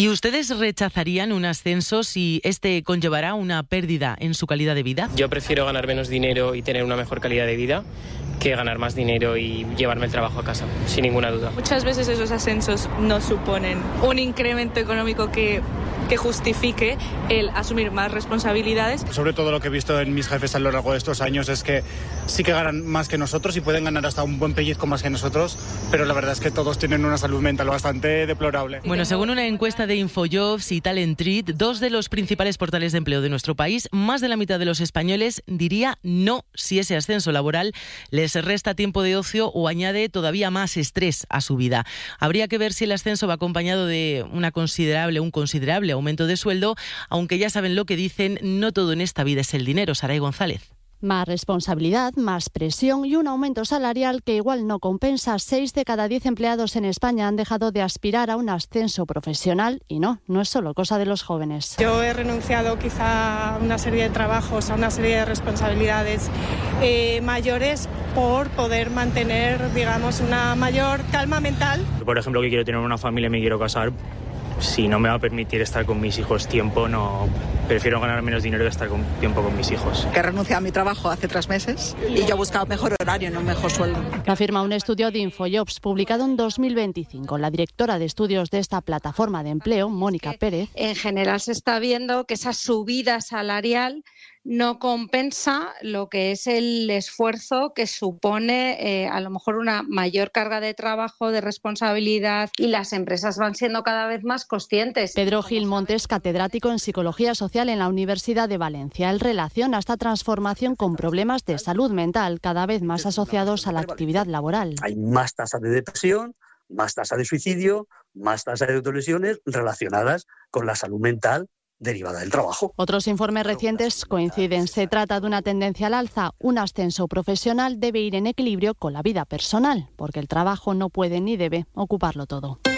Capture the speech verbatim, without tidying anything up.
¿Y ustedes rechazarían un ascenso si este conllevará una pérdida en su calidad de vida? Yo prefiero ganar menos dinero y tener una mejor calidad de vida que ganar más dinero y llevarme el trabajo a casa, sin ninguna duda. Muchas veces esos ascensos no suponen un incremento económico que, que justifique el asumir más responsabilidades. Sobre todo lo que he visto en mis jefes a lo largo de estos años es que sí que ganan más que nosotros y pueden ganar hasta un buen pellizco más que nosotros, pero la verdad es que todos tienen una salud mental bastante deplorable. Bueno, según una encuesta de Infojobs y Talentreat, dos de los principales portales de empleo de nuestro país, más de la mitad de los españoles diría no si ese ascenso laboral les resta tiempo de ocio o añade todavía más estrés a su vida. Habría que ver si el ascenso va acompañado de una considerable, un considerable aumento de sueldo, aunque ya saben lo que dicen, no todo en esta vida es el dinero. Saray González. Más responsabilidad, más presión y un aumento salarial que igual no compensa. Seis de cada diez empleados en España han dejado de aspirar a un ascenso profesional y no, no es solo cosa de los jóvenes. Yo he renunciado quizá a una serie de trabajos, a una serie de responsabilidades eh, mayores por poder mantener, digamos, una mayor calma mental. Por ejemplo, que quiero tener una familia y me quiero casar. Si no me va a permitir estar con mis hijos tiempo, no prefiero ganar menos dinero que estar con tiempo con mis hijos. Que he renunciado a mi trabajo hace tres meses y yo he buscado mejor horario, no un mejor sueldo. Afirma un estudio de Infojobs publicado en dos mil veinticinco. La directora de estudios de esta plataforma de empleo, Mónica Pérez. En general se está viendo que esa subida salarial no compensa lo que es el esfuerzo que supone eh, a lo mejor una mayor carga de trabajo, de responsabilidad, y las empresas van siendo cada vez más conscientes. Pedro Gil Montes, catedrático en Psicología Social en la Universidad de Valencia. Él relaciona esta transformación con problemas de salud mental cada vez más asociados a la actividad laboral. Hay más tasa de depresión, más tasa de suicidio, más tasa de autolesiones relacionadas con la salud mental derivada del trabajo. Otros informes recientes coinciden. Se trata de una tendencia al alza. Un ascenso profesional debe ir en equilibrio con la vida personal, porque el trabajo no puede ni debe ocuparlo todo.